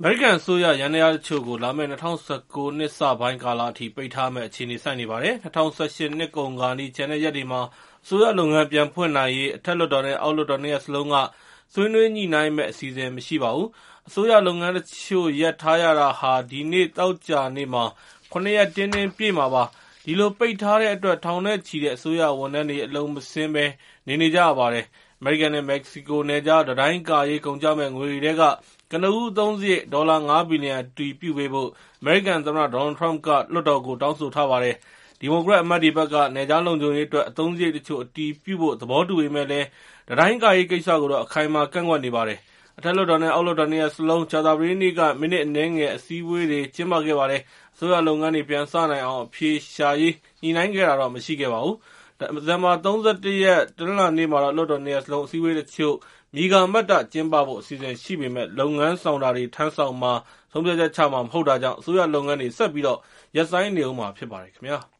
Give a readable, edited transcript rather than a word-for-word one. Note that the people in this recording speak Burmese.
အမေရိကန်အစိုးရယန္တရားတချို့ကိုလာမယ့်2019နှစ်စပိုင်းကာလအထိပိတ်ထားမယ့်အခြေအနေဆိုက်နေပါတယ်။2018နှစ်ကုန်ခါနီးကျန်တဲ့ရက်တွေမှာအစိုးရလုပ်ငန်းပြန်ဖွင့်နိုင်ရေးအထက်လွှတ်တော်နဲ့အောက်လွှတ်တော်နှစ်ရပ်စလုံးကဆွေးနွေးညှိနှိုင်းမယ့်အစီအစဉ်မရှိပါဘူး။အစိုးရလုပ်ငန်းတချို့ရပ်ထားရတာဟာဒီနေ့သောကြာနေ့မှာ9ရက်တင်းတင်းပြည့်မှာပါ။ဒီလိုပိတ်ထားတဲ့အတွက်ထောင်နဲ့ချီတဲ့အစိုးရဝန်ထမ်းတွေအလုံးမစင်းပဲနေကြရပါတယ်။အမေရိကန်နဲ့မက္ကဆီကိုနယ်ခြားတံတိုင်းကာရေးကုန်ကျမယ့်ငွေတွေထဲကကနဦးအသုံးစရိတ်ဒေါ်လာ5ဘီလီယံအတည်ပြုပေးဖို့အမေရိကန်သမ္မတဒေါ်နယ်ထရမ့်ကလွှတ်တော်ကိုတောင်းဆိုထားပါတယ်။ဒီမိုကရက်အမတ်တွေဘက်ကနယ်ခြားလုံခြုံရေးအတွက်အသုံးစရိတ်တချို့အတည်ပြုဖို့သဘောတူပေမဲ့လည်းတံတိုင်းကာရေးကိစ္စကိုတော့အခိုင်အမာကန့်ကွက်နေပါတယ်။အထက်လွှတ်တော်နဲ့အောက်လွှတ်တော်နှစ်ရပ်စလုံးကြာသပတေးနေ့ကမိနစ်အနည်းငယ်အစည်းအဝေးတွေကျင်းပခဲ့ပါတယ်။အစိုးရလုပ်ငန်းတွေပြန်စနိုင်အောင်အဖြေရှာရေးညှိနှိုင်းခဲ့တာတော့မရှိခဲ့ပါဘူး။ဒီဇင်ဘာ31ရက်တနင်္လာနေ့မှာတော့လွှတ်တော်နှစ်ရပ်စလုံးအစည်းအဝေးတချို့မြေကမတ္တကျင်းပဖို့အစီအစဉ်ရှိပေမဲ့လုပ်ငန်းဆောင်တာတွေထမ်းဆောင်မှာဆုံးဖြတ်ချက်ချမှာမဟုတ်တာကြောင့်အစိုးရလုပ်ငန်းတွေဆက်ပြီးရပ်ဆိုင်းနေဦးမှာဖြစ်ပါတယ်ခင်ဗျာ။